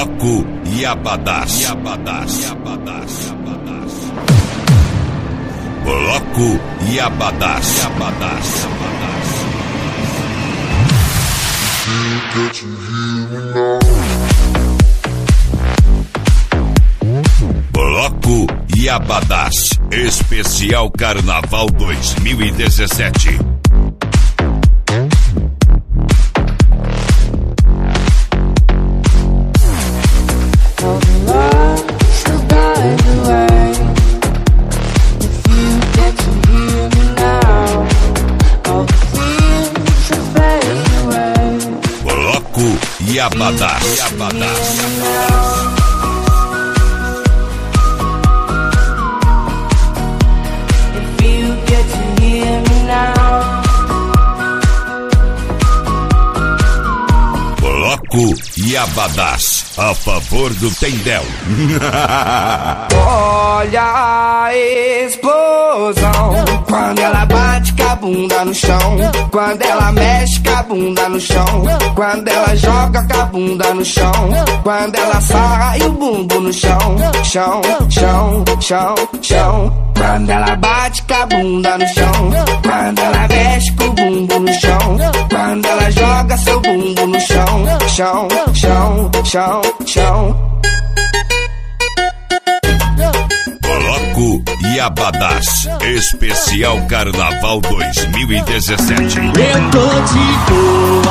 Bloco Yabadás. Bloco Yabadás. Bloco Yabadás, especial Carnaval 2017. Bloco Yabadás. Bloco Yabadás, a favor do Tendel. Olha a explosão, quando ela bate com a bunda no chão, quando ela mexe com a bunda no chão, quando ela joga com a bunda no chão, quando ela sarra e o bumbo no chão, chão, chão, chão, chão. Quando ela bate com a bunda no chão, quando ela mexe com o bumbo no chão, quando ela joga seu bumbo no chão, chão, chão, chão, chão. Bloco Yabadás, especial Carnaval 2017. Eu tô de boa.